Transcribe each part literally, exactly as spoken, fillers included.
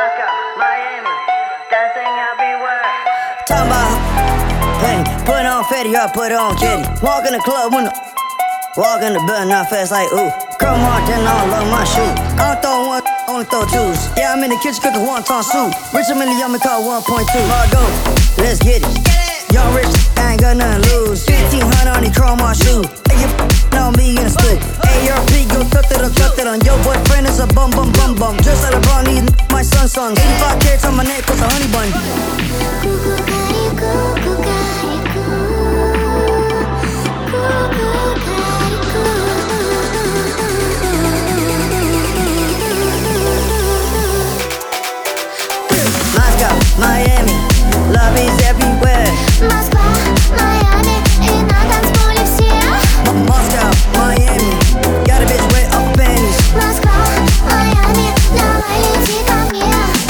Moscow, Miami, dancing everywhere. Talking about, hey, put on Fetty, I put on Jetty. Walk in the club when the walk in the building, not fast like ooh. Girl Martin, I love my shoe. I don't throw one, only throw twos. Yeah, I'm in the kitchen cooking wonton soup. Rich a million, me call one point two. Margo, let's get it. Young rich, I ain't got nothing to lose. fifteen hundred on these chrome on shoe. Hey, you know me in the stoop. A R P, go cut it up, cut it on. Your boyfriend is a bum, bum, bum, bum. Just like LeBron, these my son, son. eighty-five carats on my neck, cause a honey bun. Moscow, Miami, love is everywhere. Москва, Майами, и на танцполе все. Moscow, Miami, got a bitch wet off panties. Москва, Майами, давай лети ко мне.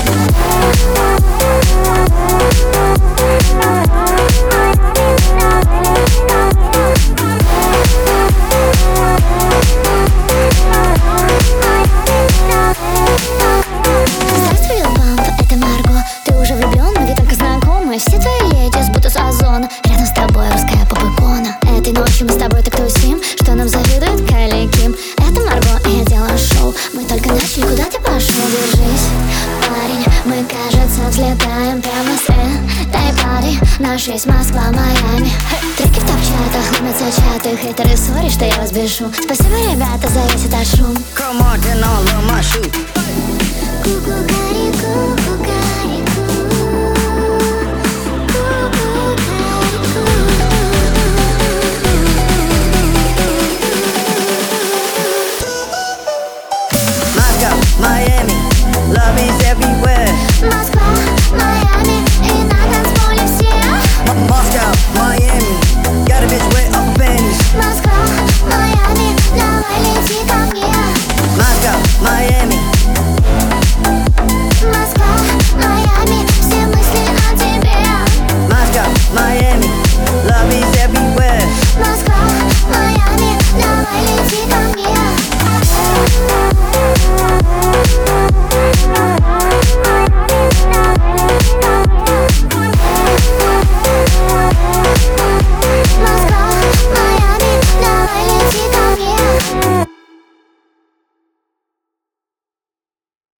Здравствуй, Лил-Памп, это Марго. Ты уже влюблен, но ведь только знакомы. Все твои леди будто с озона. Рядом с тобой русская поп-икона. Этой ночью мы с тобой так тусим, что нам завидует Кайли Ким. Это Марго, и я делаю шоу. Мы только начали, куда ты пошел? Держись, парень, мы, кажется, взлетаем прямо с этой пары. Наш есть Москва, Майами. Треки в топ-чатах, ломятся чаты. Хейтеры ссорят, что я вас бешу. Спасибо, ребята, за весь этот шум. Girl Martin, I love my shoe. Ку-ку-карику, ку-карику. Moscow, Miami, love is everywhere. Москва,